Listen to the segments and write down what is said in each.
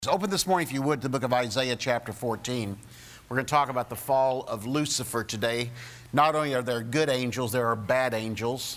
Open this morning, if you would, to the book of Isaiah chapter 14. We're going to talk about the fall of Lucifer today. Not only are there good angels, there are bad angels.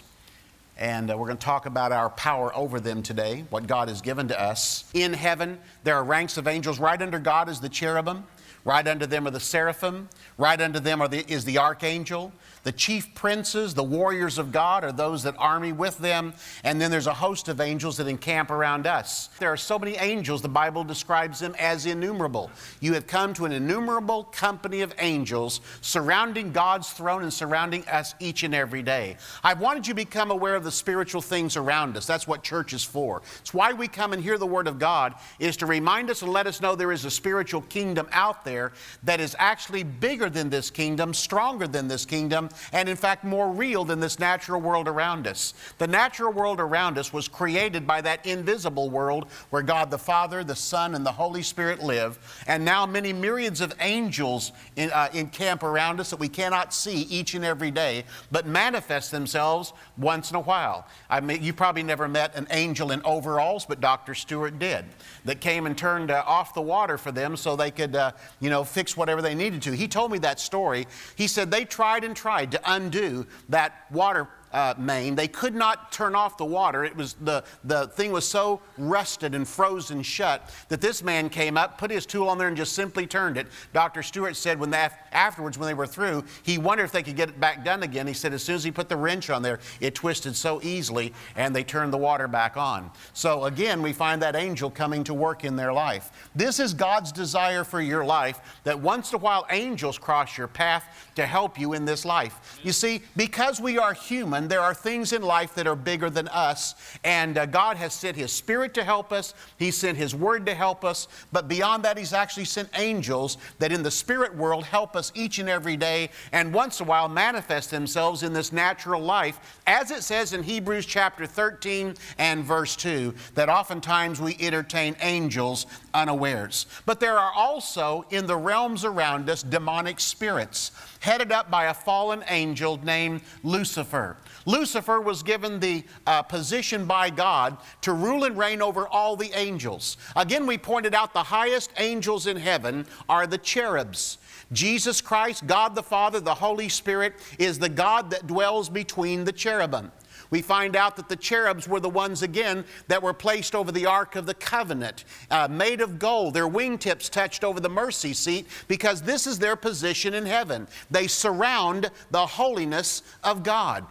And we're going to talk about our power over them today, what God has given to us. In heaven, there are ranks of angels. Right under God is the cherubim. Right under them are the seraphim. Right under them is the archangel. The chief princes, the warriors of God, are those that army with them. And then there's a host of angels that encamp around us. There are so many angels, the Bible describes them as innumerable. You have come to an innumerable company of angels surrounding God's throne and surrounding us each and every day. I've wanted you to become aware of the spiritual things around us. That's what church is for. It's why we come and hear the Word of God, is to remind us and let us know there is a spiritual kingdom out there that is actually bigger than this kingdom, stronger than this kingdom, and in fact more real than this natural world around us. The natural world around us was created by that invisible world where God the Father, the Son, and the Holy Spirit live, and now many myriads of angels encamp around us that we cannot see each and every day, but manifest themselves once in a while. I mean, you probably never met an angel in overalls, but Dr. Stewart did, that came and turned off the water for them so they could fix whatever they needed to. He told me that story. He said they tried and tried to undo that water main. They could not turn off the water. It was the thing was so rusted and frozen shut that this man came up, put his tool on there, and just simply turned it. Dr. Stewart said afterwards, when they were through, he wondered if they could get it back done again. He said as soon as he put the wrench on there, it twisted so easily, and they turned the water back on. So again, we find that angel coming to work in their life. This is God's desire for your life, that once in a while angels cross your path to help you in this life. You see, because we are human, there are things in life that are bigger than us, and God has sent His Spirit to help us. He sent His Word to help us, but beyond that, He's actually sent angels that in the spirit world help us each and every day, and once in a while manifest themselves in this natural life, as it says in Hebrews chapter 13 and verse 2, that oftentimes we entertain angels unawares. But there are also in the realms around us demonic spirits, headed up by a fallen angel named Lucifer. Lucifer was given the position by God to rule and reign over all the angels. Again, we pointed out the highest angels in heaven are the cherubs. Jesus Christ, God the Father, the Holy Spirit, is the God that dwells between the cherubim. We find out that the cherubs were the ones, again, that were placed over the Ark of the Covenant, made of gold. Their wingtips touched over the mercy seat because this is their position in heaven. They surround the holiness of God.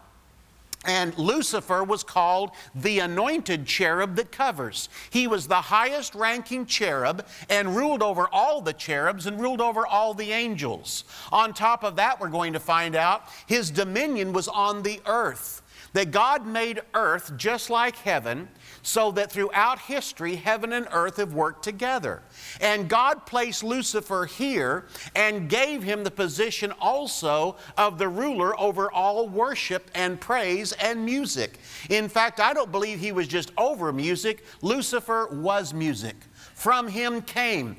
And Lucifer was called the anointed cherub that covers. He was the highest ranking cherub and ruled over all the cherubs and ruled over all the angels. On top of that, we're going to find out his dominion was on the earth. That God made earth just like heaven, so that throughout history, heaven and earth have worked together. And God placed Lucifer here and gave him the position also of the ruler over all worship and praise and music. In fact, I don't believe he was just over music. Lucifer was music. From him came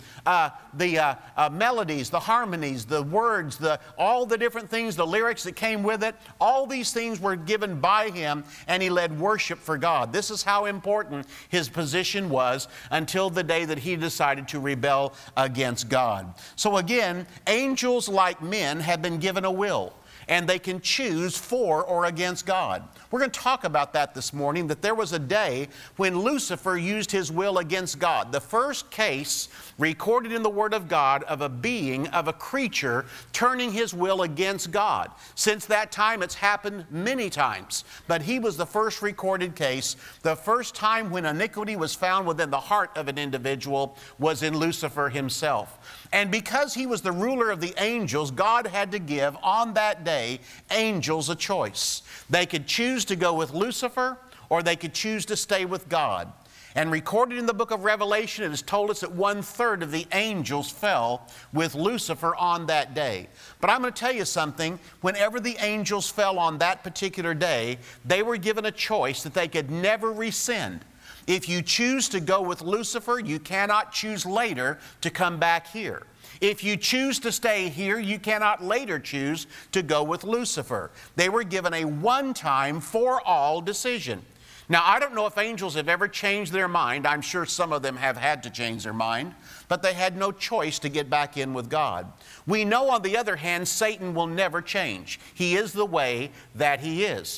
the melodies, the harmonies, the words, all the different things, the lyrics that came with it. All these things were given by him, and he led worship for God. This is how important his position was until the day that he decided to rebel against God. So again, angels like men have been given a will, and they can choose for or against God. We're going to talk about that this morning, that there was a day when Lucifer used his will against God. The first case recorded in the Word of God of a being, of a creature, turning his will against God. Since that time, it's happened many times. But he was the first recorded case. The first time when iniquity was found within the heart of an individual was in Lucifer himself. And because he was the ruler of the angels, God had to give on that day angels a choice. They could choose to go with Lucifer, or they could choose to stay with God. And recorded in the book of Revelation, it is told us that 1/3 of the angels fell with Lucifer on that day. But I'm going to tell you something. Whenever the angels fell on that particular day, they were given a choice that they could never rescind. If you choose to go with Lucifer, you cannot choose later to come back here. If you choose to stay here, you cannot later choose to go with Lucifer. They were given a one-time, for-all decision. Now, I don't know if angels have ever changed their mind. I'm sure some of them have had to change their mind, but they had no choice to get back in with God. We know, on the other hand, Satan will never change. He is the way that he is.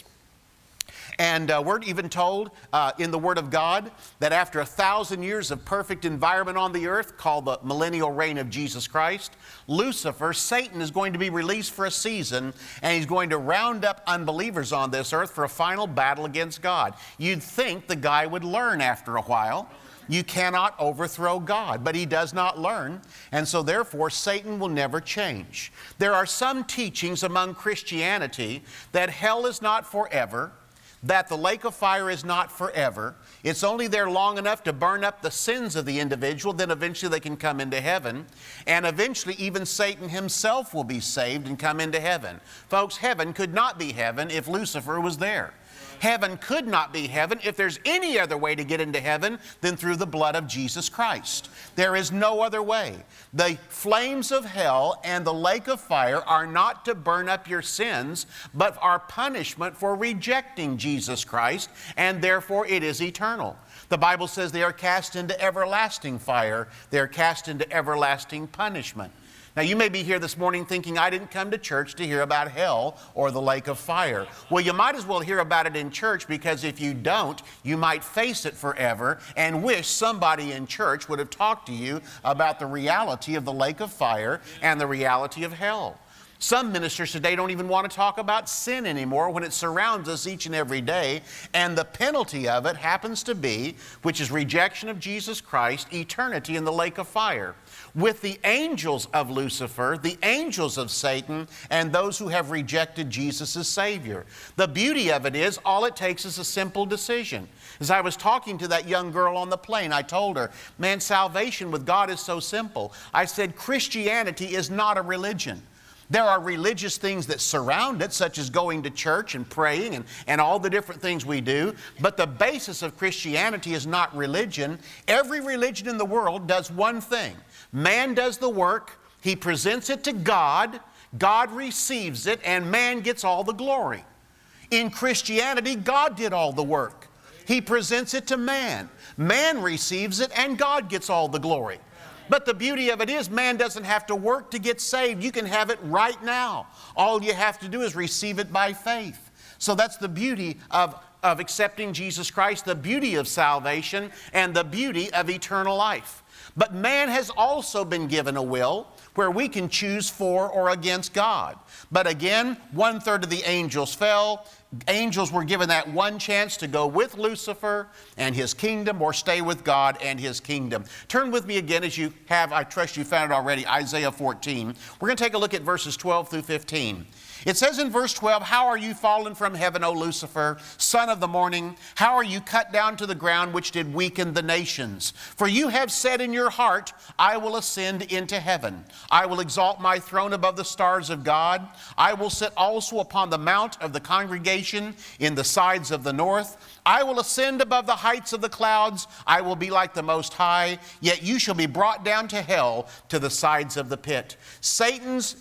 And we're even told in the Word of God that after 1,000 years of perfect environment on the earth, called the millennial reign of Jesus Christ, Lucifer, Satan, is going to be released for a season, and he's going to round up unbelievers on this earth for a final battle against God. You'd think the guy would learn after a while. You cannot overthrow God, but he does not learn, and so therefore Satan will never change. There are some teachings among Christianity that hell is not forever, that the lake of fire is not forever. It's only there long enough to burn up the sins of the individual, then eventually they can come into heaven. And eventually even Satan himself will be saved and come into heaven. Folks, heaven could not be heaven if Lucifer was there. Heaven could not be heaven if there's any other way to get into heaven than through the blood of Jesus Christ. There is no other way. The flames of hell and the lake of fire are not to burn up your sins, but are punishment for rejecting Jesus Christ, and therefore it is eternal. The Bible says they are cast into everlasting fire. They are cast into everlasting punishment. Now, you may be here this morning thinking, I didn't come to church to hear about hell or the lake of fire. Well, you might as well hear about it in church, because if you don't, you might face it forever and wish somebody in church would have talked to you about the reality of the lake of fire and the reality of hell. Some ministers today don't even want to talk about sin anymore when it surrounds us each and every day, and the penalty of it happens to be, which is rejection of Jesus Christ, eternity in the lake of fire, with the angels of Lucifer, the angels of Satan, and those who have rejected Jesus as Savior. The beauty of it is, all it takes is a simple decision. As I was talking to that young girl on the plane, I told her, man, salvation with God is so simple. I said, Christianity is not a religion. There are religious things that surround it, such as going to church and praying and all the different things we do. But the basis of Christianity is not religion. Every religion in the world does one thing. Man does the work, he presents it to God, God receives it, and man gets all the glory. In Christianity, God did all the work. He presents it to man. Man receives it, and God gets all the glory. But the beauty of it is, man doesn't have to work to get saved. You can have it right now. All you have to do is receive it by faith. So that's the beauty of accepting Jesus Christ, the beauty of salvation, and the beauty of eternal life. But man has also been given a will where we can choose for or against God. But again, 1/3 of the angels fell. Angels were given that one chance to go with Lucifer and his kingdom, or stay with God and his kingdom. Turn with me again, as you have, I trust you found it already, Isaiah 14. We're going to take a look at verses 12 through 15. It says in verse 12, how are you fallen from heaven, O Lucifer, son of the morning? How are you cut down to the ground, which did weaken the nations? For you have said in your heart, I will ascend into heaven. I will exalt my throne above the stars of God. I will sit also upon the mount of the congregation in the sides of the north. I will ascend above the heights of the clouds. I will be like the Most High, yet you shall be brought down to hell, to the sides of the pit. Satan's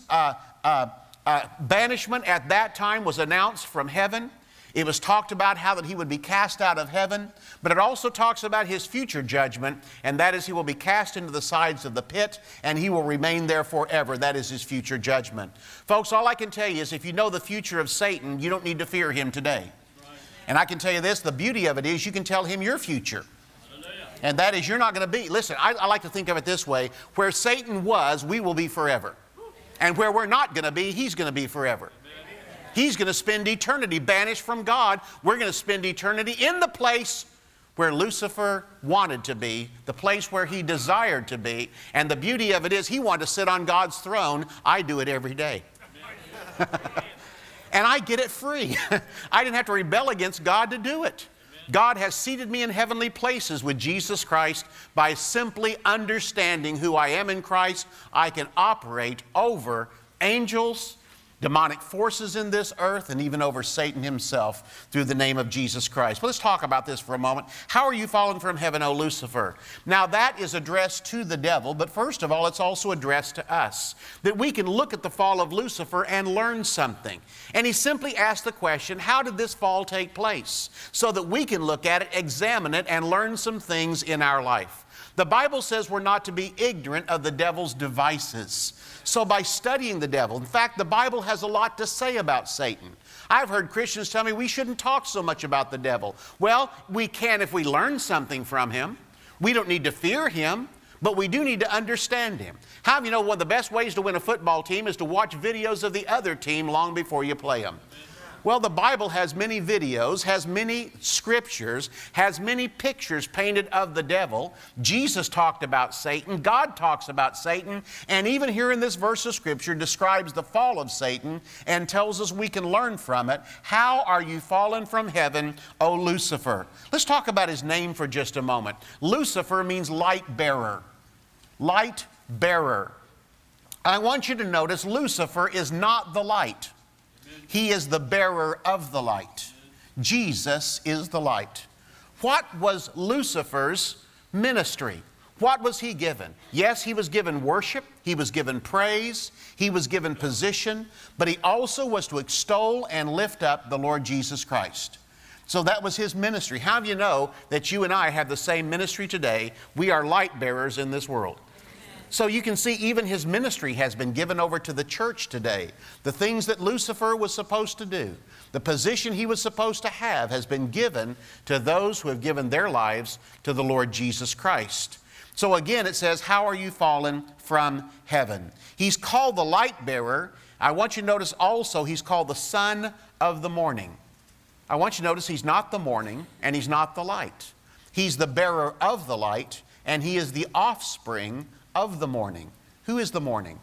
banishment at that time was announced from heaven. It was talked about how that he would be cast out of heaven, but it also talks about his future judgment, and that is he will be cast into the sides of the pit, and he will remain there forever. That is his future judgment. Folks, all I can tell you is, if you know the future of Satan, you don't need to fear him today. And I can tell you this, the beauty of it is you can tell him your future. And that is, you're not going to be, listen, I like to think of it this way, where Satan was, we will be forever. And where we're not going to be, he's going to be forever. He's going to spend eternity banished from God. We're going to spend eternity in the place where Lucifer wanted to be, the place where he desired to be. And the beauty of it is, he wanted to sit on God's throne. I do it every day. And I get it free. I didn't have to rebel against God to do it. God has seated me in heavenly places with Jesus Christ. By simply understanding who I am in Christ, I can operate over angels, demonic forces in this earth, and even over Satan himself through the name of Jesus Christ. But let's talk about this for a moment. How are you fallen from heaven, O Lucifer? Now that is addressed to the devil, but first of all, it's also addressed to us, that we can look at the fall of Lucifer and learn something. And he simply asked the question, how did this fall take place? So that we can look at it, examine it, and learn some things in our life. The Bible says we're not to be ignorant of the devil's devices. So by studying the devil, in fact, the Bible has a lot to say about Satan. I've heard Christians tell me we shouldn't talk so much about the devil. Well, we can if we learn something from him. We don't need to fear him, but we do need to understand him. How do you know one of the best ways to win a football team is to watch videos of the other team long before you play them? Well, the Bible has many videos, has many scriptures, has many pictures painted of the devil. Jesus talked about Satan. God talks about Satan. And even here in this verse of scripture describes the fall of Satan and tells us we can learn from it. How are you fallen from heaven, O Lucifer? Let's talk about his name for just a moment. Lucifer means light bearer. Light bearer. I want you to notice Lucifer is not the light. He is the bearer of the light. Jesus is the light. What was Lucifer's ministry? What was he given? Yes, he was given worship. He was given praise. He was given position. But he also was to extol and lift up the Lord Jesus Christ. So that was his ministry. How do you know that you and I have the same ministry today? We are light bearers in this world. So you can see even his ministry has been given over to the church today. The things that Lucifer was supposed to do, the position he was supposed to have has been given to those who have given their lives to the Lord Jesus Christ. So again it says, how are you fallen from heaven? He's called the light bearer. I want you to notice also he's called the son of the morning. I want you to notice he's not the morning and he's not the light. He's the bearer of the light and he is the offspring of the morning. Who is the morning?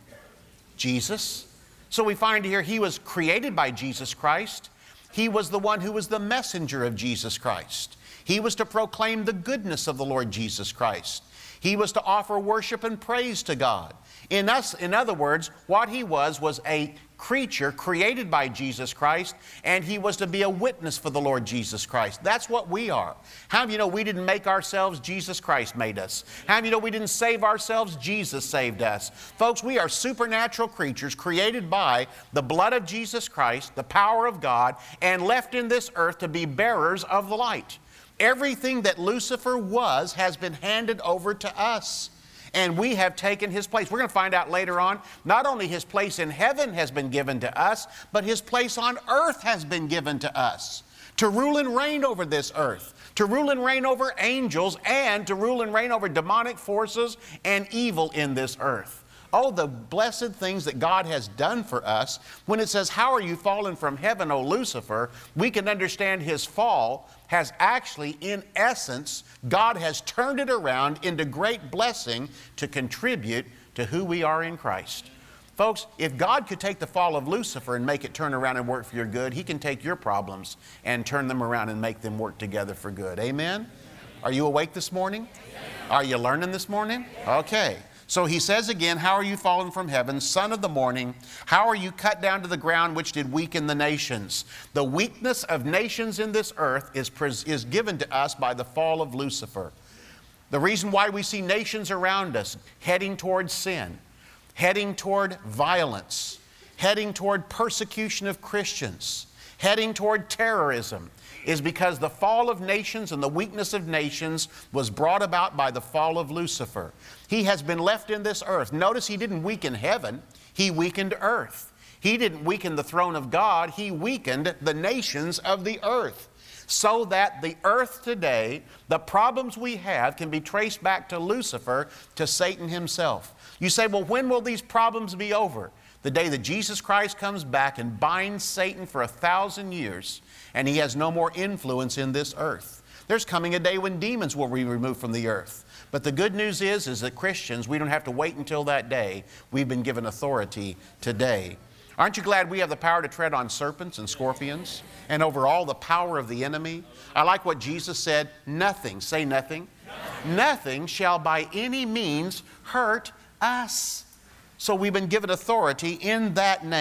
Jesus. So we find here he was created by Jesus Christ. He was the one who was the messenger of Jesus Christ. He was to proclaim the goodness of the Lord Jesus Christ. He was to offer worship and praise to God. In other words, what he was a creature created by Jesus Christ, and he was to be a witness for the Lord Jesus Christ. That's what we are. How do you know we didn't make ourselves? Jesus Christ made us. How do you know we didn't save ourselves? Jesus saved us. Folks, we are supernatural creatures created by the blood of Jesus Christ, the power of God, and left in this earth to be bearers of the light. Everything that Lucifer was has been handed over to us. And we have taken his place. We're going to find out later on, not only his place in heaven has been given to us, but his place on earth has been given to us. To rule and reign over this earth. To rule and reign over angels, and to rule and reign over demonic forces and evil in this earth. Oh, the blessed things that God has done for us. When it says, how are you fallen from heaven, O Lucifer? We can understand his fall has actually, in essence, God has turned it around into great blessing to contribute to who we are in Christ. Folks, if God could take the fall of Lucifer and make it turn around and work for your good, he can take your problems and turn them around and make them work together for good. Amen? Are you awake this morning? Are you learning this morning? Okay. So he says again, how are you fallen from heaven, son of the morning? How are you cut down to the ground, which did weaken the nations? The weakness of nations in this earth is given to us by the fall of Lucifer. The reason why we see nations around us heading toward sin, heading toward violence, heading toward persecution of Christians, heading toward terrorism, is because the fall of nations and the weakness of nations was brought about by the fall of Lucifer. He has been left in this earth. Notice he didn't weaken heaven, he weakened earth. He didn't weaken the throne of God, he weakened the nations of the earth. So that the earth today, the problems we have can be traced back to Lucifer, to Satan himself. You say, well, when will these problems be over? The day that Jesus Christ comes back and binds Satan for 1,000 years, and he has no more influence in this earth. There's coming a day when demons will be removed from the earth. But the good news is that Christians, we don't have to wait until that day. We've been given authority today. Aren't you glad we have the power to tread on serpents and scorpions and over all the power of the enemy? I like what Jesus said, nothing, say nothing, nothing shall by any means hurt us. So we've been given authority in that name.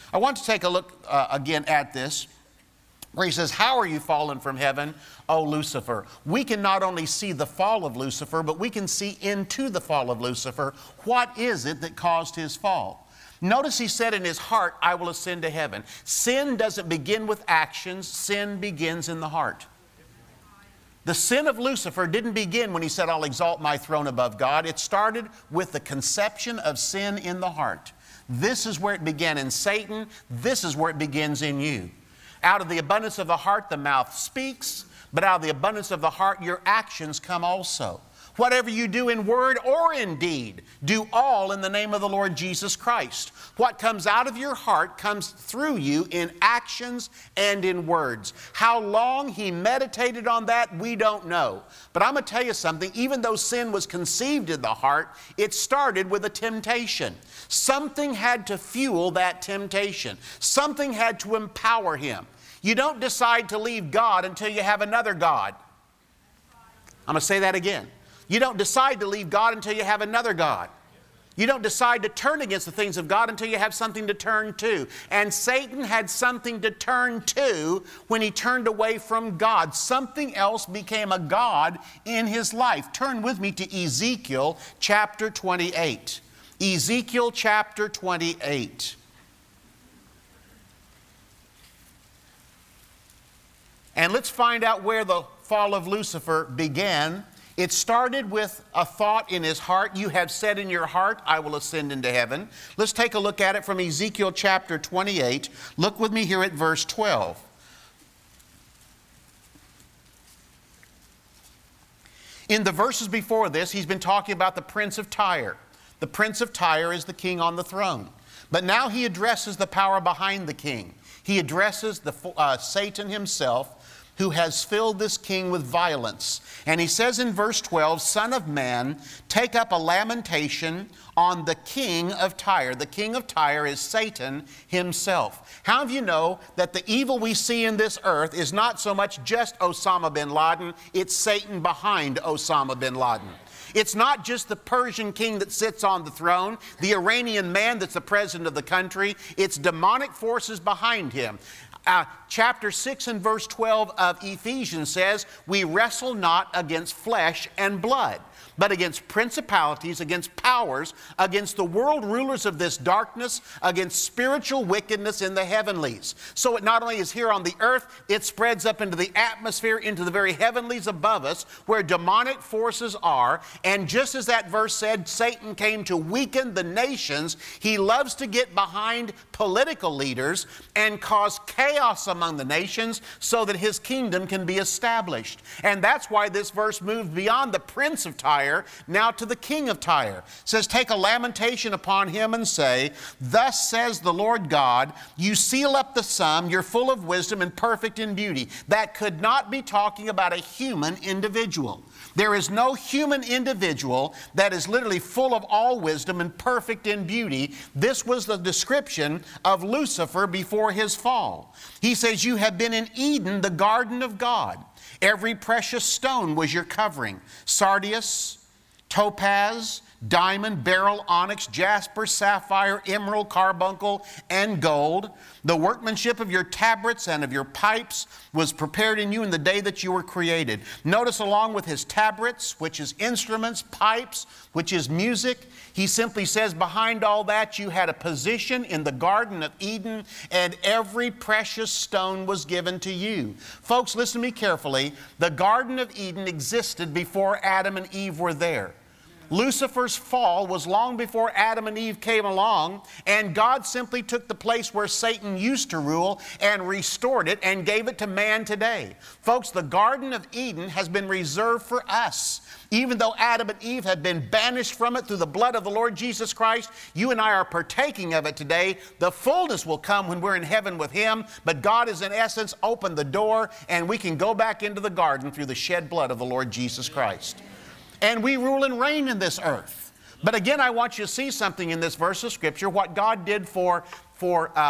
I want to take a look again at this, where he says, how are you fallen from heaven, O Lucifer? We can not only see the fall of Lucifer, but we can see into the fall of Lucifer. What is it that caused his fall? Notice he said in his heart, I will ascend to heaven. Sin doesn't begin with actions. Sin begins in the heart. The sin of Lucifer didn't begin when he said, I'll exalt my throne above God. It started with the conception of sin in the heart. This is where it began in Satan. This is where it begins in you. Out of the abundance of the heart, the mouth speaks, but out of the abundance of the heart, your actions come also. Whatever you do in word or in deed, do all in the name of the Lord Jesus Christ. What comes out of your heart comes through you in actions and in words. How long he meditated on that, we don't know. But I'm going to tell you something. Even though sin was conceived in the heart, it started with a temptation. Something had to fuel that temptation. Something had to empower him. You don't decide to leave God until you have another God. I'm going to say that again. You don't decide to leave God until you have another God. You don't decide to turn against the things of God until you have something to turn to. And Satan had something to turn to when he turned away from God. Something else became a God in his life. Turn with me to Ezekiel chapter 28. Ezekiel chapter 28. And let's find out where the fall of Lucifer began. It started with a thought in his heart. You have said in your heart, I will ascend into heaven. Let's take a look at it from Ezekiel chapter 28. Look with me here at verse 12. In the verses before this, he's been talking about the prince of Tyre. The prince of Tyre is the king on the throne. But now he addresses the power behind the king. He addresses Satan himself, who has filled this king with violence. And he says in verse 12, Son of man, take up a lamentation on the king of Tyre. The king of Tyre is Satan himself. How do you know that the evil we see in this earth is not so much just Osama bin Laden, it's Satan behind Osama bin Laden. It's not just the Persian king that sits on the throne, the Iranian man that's the president of the country. It's demonic forces behind him. Chapter 6 and verse 12 of Ephesians says, we wrestle not against flesh and blood, but against principalities, against powers, against the world rulers of this darkness, against spiritual wickedness in the heavenlies. So it not only is here on the earth, it spreads up into the atmosphere, into the very heavenlies above us, where demonic forces are. And just as that verse said, Satan came to weaken the nations, he loves to get behind political leaders and cause chaos among the nations so that his kingdom can be established. And that's why this verse moves beyond the prince of Tyre, now to the king of Tyre. It says, take a lamentation upon him and say, thus says the Lord God, you seal up the sum, you're full of wisdom and perfect in beauty. That could not be talking about a human individual. There is no human individual that is literally full of all wisdom and perfect in beauty. This was the description of Lucifer before his fall. He says, you have been in Eden, the garden of God. Every precious stone was your covering. Sardius, topaz, diamond, beryl, onyx, jasper, sapphire, emerald, carbuncle, and gold. The workmanship of your tabrets and of your pipes was prepared in you in the day that you were created. Notice along with his tabrets, which is instruments, pipes, which is music, he simply says behind all that you had a position in the Garden of Eden and every precious stone was given to you. Folks, listen to me carefully. The Garden of Eden existed before Adam and Eve were there. Lucifer's fall was long before Adam and Eve came along, and God simply took the place where Satan used to rule and restored it and gave it to man today. Folks, the Garden of Eden has been reserved for us. Even though Adam and Eve had been banished from it through the blood of the Lord Jesus Christ, you and I are partaking of it today. The fullness will come when we're in heaven with Him, but God has in essence opened the door, and we can go back into the garden through the shed blood of the Lord Jesus Christ. And we rule and reign in this earth. But again, I want you to see something in this verse of Scripture, what God did for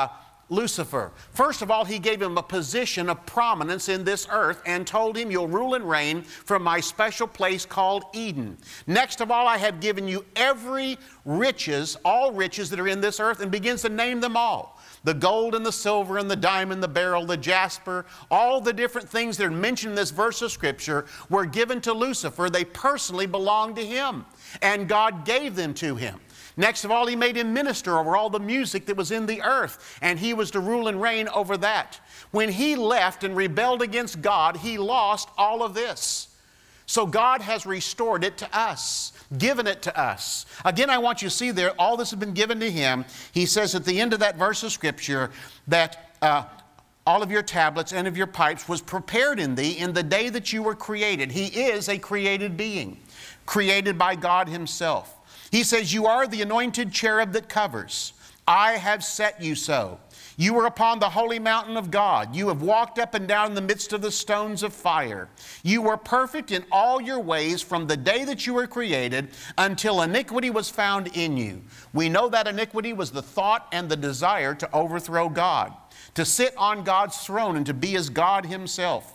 Lucifer? First of all, he gave him a position of prominence in this earth and told him, you'll rule and reign from my special place called Eden. Next of all, I have given you every riches, all riches that are in this earth, and begins to name them all. The gold and the silver and the diamond, the beryl, the jasper, all the different things that are mentioned in this verse of Scripture were given to Lucifer. They personally belonged to him, and God gave them to him. Next of all, he made him minister over all the music that was in the earth, and he was to rule and reign over that. When he left and rebelled against God, he lost all of this. So God has restored it to us, given it to us. Again, I want you to see there, all this has been given to him. He says at the end of that verse of Scripture that all of your tablets and of your pipes was prepared in thee in the day that you were created. He is a created being, created by God himself. He says, you are the anointed cherub that covers. I have set you so. You were upon the holy mountain of God. You have walked up and down in the midst of the stones of fire. You were perfect in all your ways from the day that you were created until iniquity was found in you. We know that iniquity was the thought and the desire to overthrow God, to sit on God's throne and to be as God himself.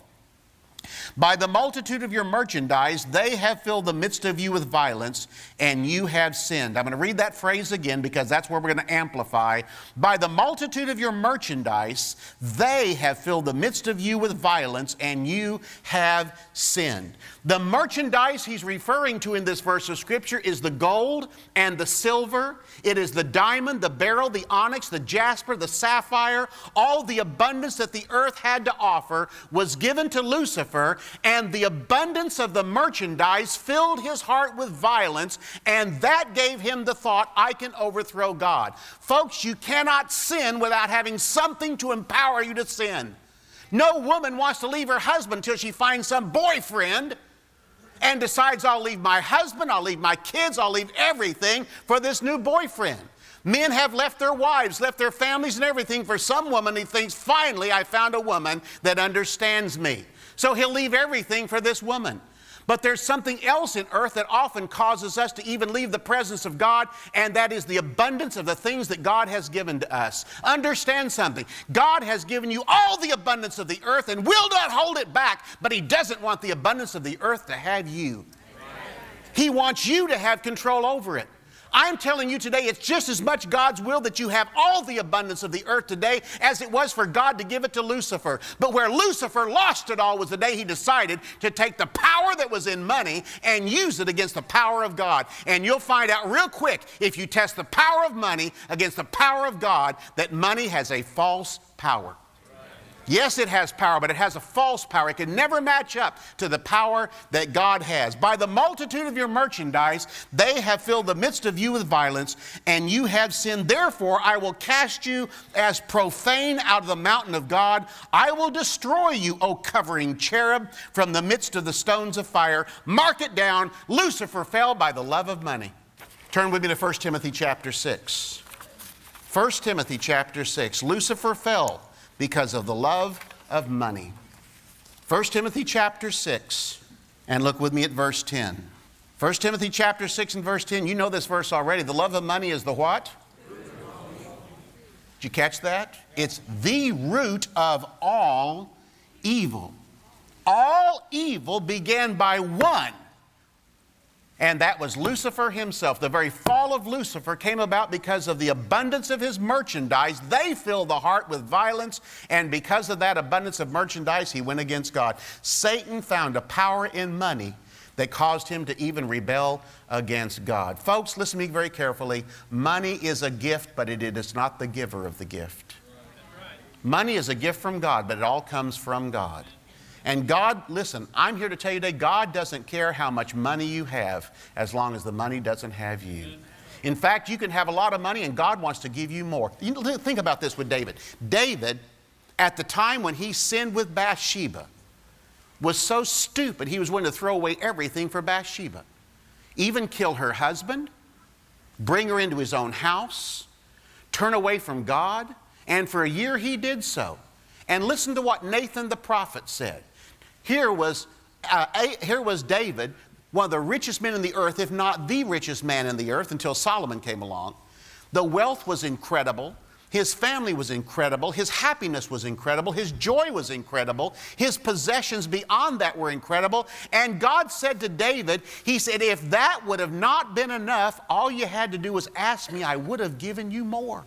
By the multitude of your merchandise, they have filled the midst of you with violence, and you have sinned. I'm going to read that phrase again because that's where we're going to amplify. By the multitude of your merchandise, they have filled the midst of you with violence, and you have sinned. The merchandise he's referring to in this verse of Scripture is the gold and the silver. It is the diamond, the beryl, the onyx, the jasper, the sapphire. All the abundance that the earth had to offer was given to Lucifer, and the abundance of the merchandise filled his heart with violence, and that gave him the thought, I can overthrow God. Folks, you cannot sin without having something to empower you to sin. No woman wants to leave her husband until she finds some boyfriend and decides, I'll leave my husband, I'll leave my kids, I'll leave everything for this new boyfriend. Men have left their wives, left their families and everything for some woman. He thinks, finally, I found a woman that understands me. So he'll leave everything for this woman. But there's something else in earth that often causes us to even leave the presence of God, and that is the abundance of the things that God has given to us. Understand something. God has given you all the abundance of the earth and will not hold it back, but he doesn't want the abundance of the earth to have you. He wants you to have control over it. I'm telling you today, it's just as much God's will that you have all the abundance of the earth today as it was for God to give it to Lucifer. But where Lucifer lost it all was the day he decided to take the power that was in money and use it against the power of God. And you'll find out real quick, if you test the power of money against the power of God, that money has a false power. Yes, it has power, but it has a false power. It can never match up to the power that God has. By the multitude of your merchandise, they have filled the midst of you with violence, and you have sinned. Therefore, I will cast you as profane out of the mountain of God. I will destroy you, O covering cherub, from the midst of the stones of fire. Mark it down. Lucifer fell by the love of money. Turn with me to 1 Timothy chapter 6. 1 Timothy chapter 6. Lucifer fell because of the love of money. 1 Timothy chapter 6, and look with me at verse 10. 1 Timothy chapter 6 and verse 10, you know this verse already. The love of money is the what? Did you catch that? It's the root of all evil. All evil began by one, and that was Lucifer himself. The very fall of Lucifer came about because of the abundance of his merchandise. They filled the heart with violence, and because of that abundance of merchandise, he went against God. Satan found a power in money that caused him to even rebel against God. Folks, listen to me very carefully. Money is a gift, but it is not the giver of the gift. Money is a gift from God, but it all comes from God. And God, listen, I'm here to tell you today, God doesn't care how much money you have as long as the money doesn't have you. In fact, you can have a lot of money and God wants to give you more. You think about this with David. David, at the time when he sinned with Bathsheba, was so stupid he was willing to throw away everything for Bathsheba. Even kill her husband, bring her into his own house, turn away from God, and for a year he did so. And listen to what Nathan the prophet said. Here was David, one of the richest men in the earth, if not the richest man in the earth until Solomon came along. The wealth was incredible. His family was incredible. His happiness was incredible. His joy was incredible. His possessions beyond that were incredible. And God said to David, he said, if that would have not been enough, all you had to do was ask me, I would have given you more.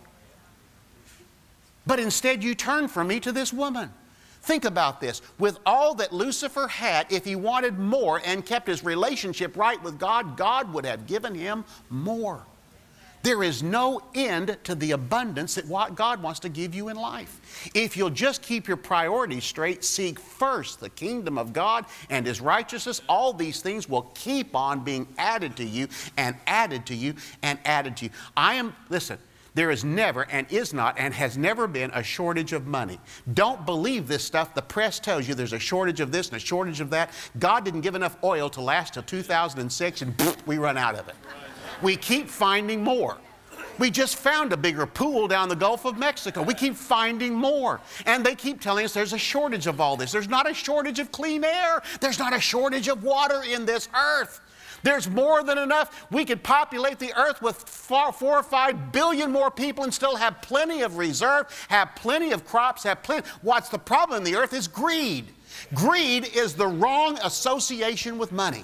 But instead you turned from me to this woman. Think about this. With all that Lucifer had, if he wanted more and kept his relationship right with God, God would have given him more. There is no end to the abundance that what God wants to give you in life. If you'll just keep your priorities straight, seek first the kingdom of God and His righteousness, all these things will keep on being added to you and added to you and added to you. Listen, there is never and is not and has never been a shortage of money. Don't believe this stuff. The press tells you there's a shortage of this and a shortage of that. God didn't give enough oil to last till 2006 and we run out of it. We keep finding more. We just found a bigger pool down the Gulf of Mexico. We keep finding more. And they keep telling us there's a shortage of all this. There's not a shortage of clean air. There's not a shortage of water in this earth. There's more than enough. We could populate the earth with 4 or 5 billion more people and still have plenty of reserve, have plenty of crops, have plenty. What's the problem in the earth is greed. Greed is the wrong association with money.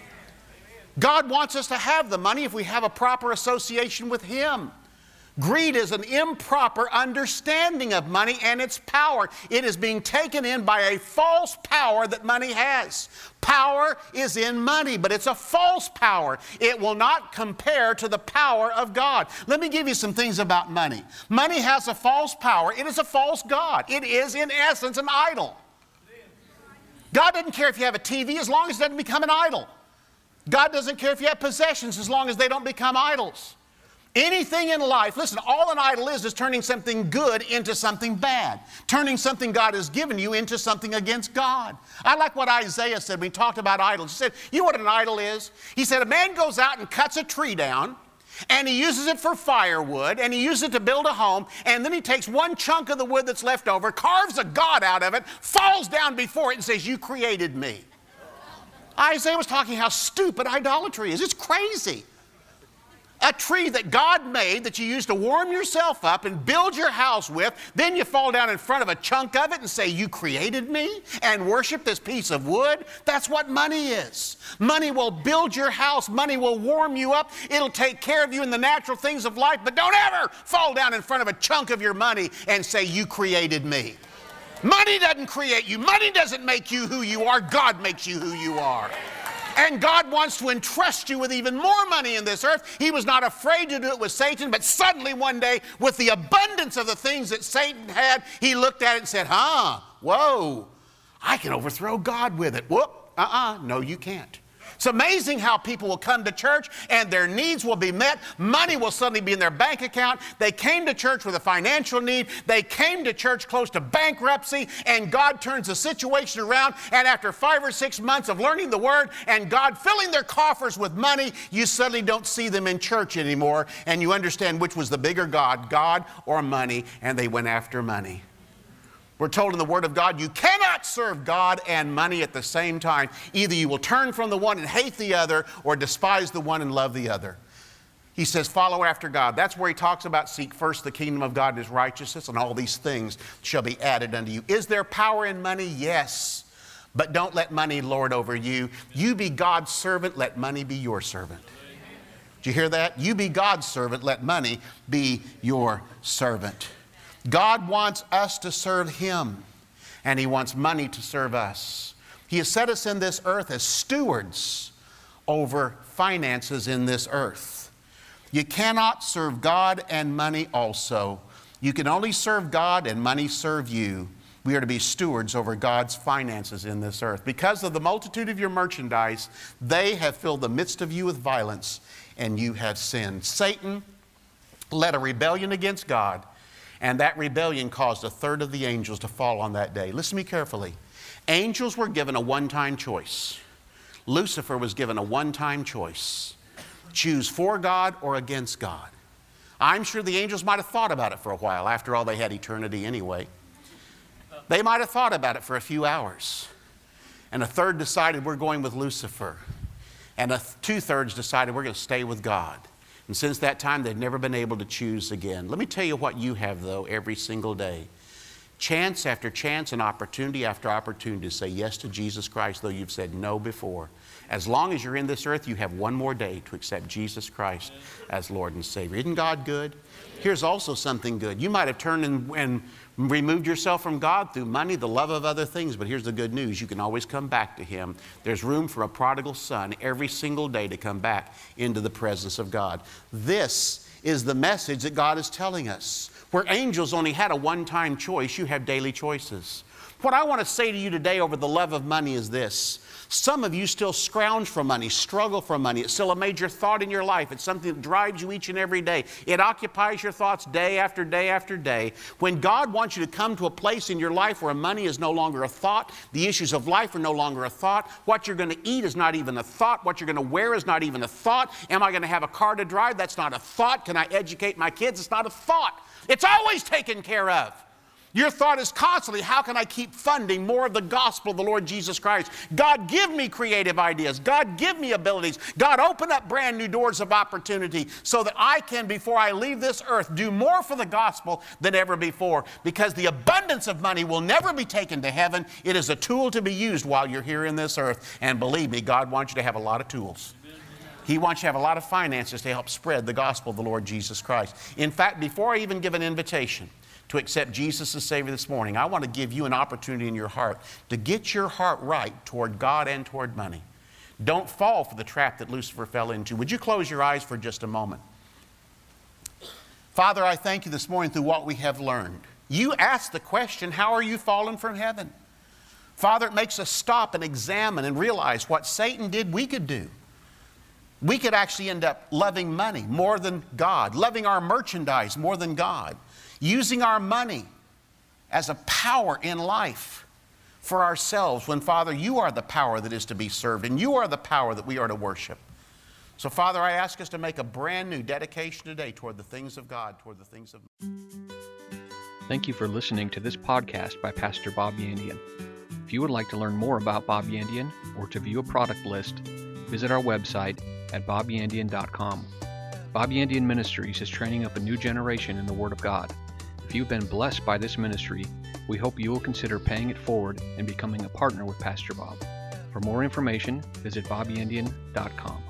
God wants us to have the money if we have a proper association with Him. Greed is an improper understanding of money and its power. It is being taken in by a false power that money has. Power is in money, but it's a false power. It will not compare to the power of God. Let me give you some things about money. Money has a false power. It is a false God. It is, in essence, an idol. God doesn't care if you have a TV as long as it doesn't become an idol. God doesn't care if you have possessions as long as they don't become idols. Anything in life, listen, all an idol is turning something good into something bad. Turning something God has given you into something against God. I like what Isaiah said when he talked about idols. He said, you know what an idol is? He said, a man goes out and cuts a tree down, and he uses it for firewood, and he uses it to build a home, and then he takes one chunk of the wood that's left over, carves a god out of it, falls down before it and says, you created me. Isaiah was talking how stupid idolatry is. It's crazy. A tree that God made that you use to warm yourself up and build your house with, then you fall down in front of a chunk of it and say, you created me, and worship this piece of wood. That's what money is. Money will build your house. Money will warm you up. It'll take care of you in the natural things of life, but don't ever fall down in front of a chunk of your money and say, you created me. Money doesn't create you. Money doesn't make you who you are. God makes you who you are. And God wants to entrust you with even more money in this earth. He was not afraid to do it with Satan, but suddenly one day, with the abundance of the things that Satan had, he looked at it and said, whoa, I can overthrow God with it. No, you can't. It's amazing how people will come to church and their needs will be met. Money will suddenly be in their bank account. They came to church with a financial need. They came to church close to bankruptcy, and God turns the situation around. And after 5 or 6 months of learning the Word and God filling their coffers with money, you suddenly don't see them in church anymore, and you understand which was the bigger God, God or money, and they went after money. We're told in the Word of God, you cannot serve God and money at the same time. Either you will turn from the one and hate the other, or despise the one and love the other. He says, follow after God. That's where he talks about seek first the kingdom of God and His righteousness, and all these things shall be added unto you. Is there power in money? Yes. But don't let money lord over you. You be God's servant, let money be your servant. Did you hear that? You be God's servant, let money be your servant. God wants us to serve Him, and He wants money to serve us. He has set us in this earth as stewards over finances in this earth. You cannot serve God and money also. You can only serve God and money serve you. We are to be stewards over God's finances in this earth. Because of the multitude of your merchandise, they have filled the midst of you with violence, and you have sinned. Satan led a rebellion against God, and that rebellion caused 1/3 of the angels to fall on that day. Listen to me carefully. Angels were given a one-time choice. Lucifer was given a one-time choice. Choose for God or against God. I'm sure the angels might have thought about it for a while. After all, they had eternity anyway. They might have thought about it for a few hours. And 1/3 decided we're going with Lucifer. And 2/3 decided we're going to stay with God. And since that time, they've never been able to choose again. Let me tell you what you have, though, every single day. Chance after chance and opportunity after opportunity to say yes to Jesus Christ, though you've said no before. As long as you're in this earth, you have one more day to accept Jesus Christ as Lord and Savior. Isn't God good? Here's also something good. You might have turned and removed yourself from God through money, the love of other things, but here's the good news. You can always come back to Him. There's room for a prodigal son every single day to come back into the presence of God. This is the message that God is telling us. Where angels only had a one-time choice, you have daily choices. What I want to say to you today over the love of money is this. Some of you still scrounge for money, struggle for money. It's still a major thought in your life. It's something that drives you each and every day. It occupies your thoughts day after day after day. When God wants you to come to a place in your life where money is no longer a thought, the issues of life are no longer a thought, what you're going to eat is not even a thought, what you're going to wear is not even a thought, am I going to have a car to drive? That's not a thought. Can I educate my kids? It's not a thought. It's always taken care of. Your thought is constantly, how can I keep funding more of the gospel of the Lord Jesus Christ? God, give me creative ideas. God, give me abilities. God, open up brand new doors of opportunity so that I can, before I leave this earth, do more for the gospel than ever before. Because the abundance of money will never be taken to heaven. It is a tool to be used while you're here in this earth. And believe me, God wants you to have a lot of tools. He wants you to have a lot of finances to help spread the gospel of the Lord Jesus Christ. In fact, before I even give an invitation to accept Jesus as Savior this morning, I want to give you an opportunity in your heart to get your heart right toward God and toward money. Don't fall for the trap that Lucifer fell into. Would you close your eyes for just a moment? Father, I thank you this morning through what we have learned. You asked the question, how are you fallen from heaven? Father, it makes us stop and examine and realize what Satan did, we could do. We could actually end up loving money more than God, loving our merchandise more than God, using our money as a power in life for ourselves when, Father, you are the power that is to be served and you are the power that we are to worship. So, Father, I ask us to make a brand new dedication today toward the things of God, toward the things of... Thank you for listening to this podcast by Pastor Bob Yandian. If you would like to learn more about Bob Yandian or to view a product list, visit our website at bobyandian.com. Bob Yandian Ministries is training up a new generation in the Word of God. If you've been blessed by this ministry, we hope you will consider paying it forward and becoming a partner with Pastor Bob. For more information, visit bobyandian.com.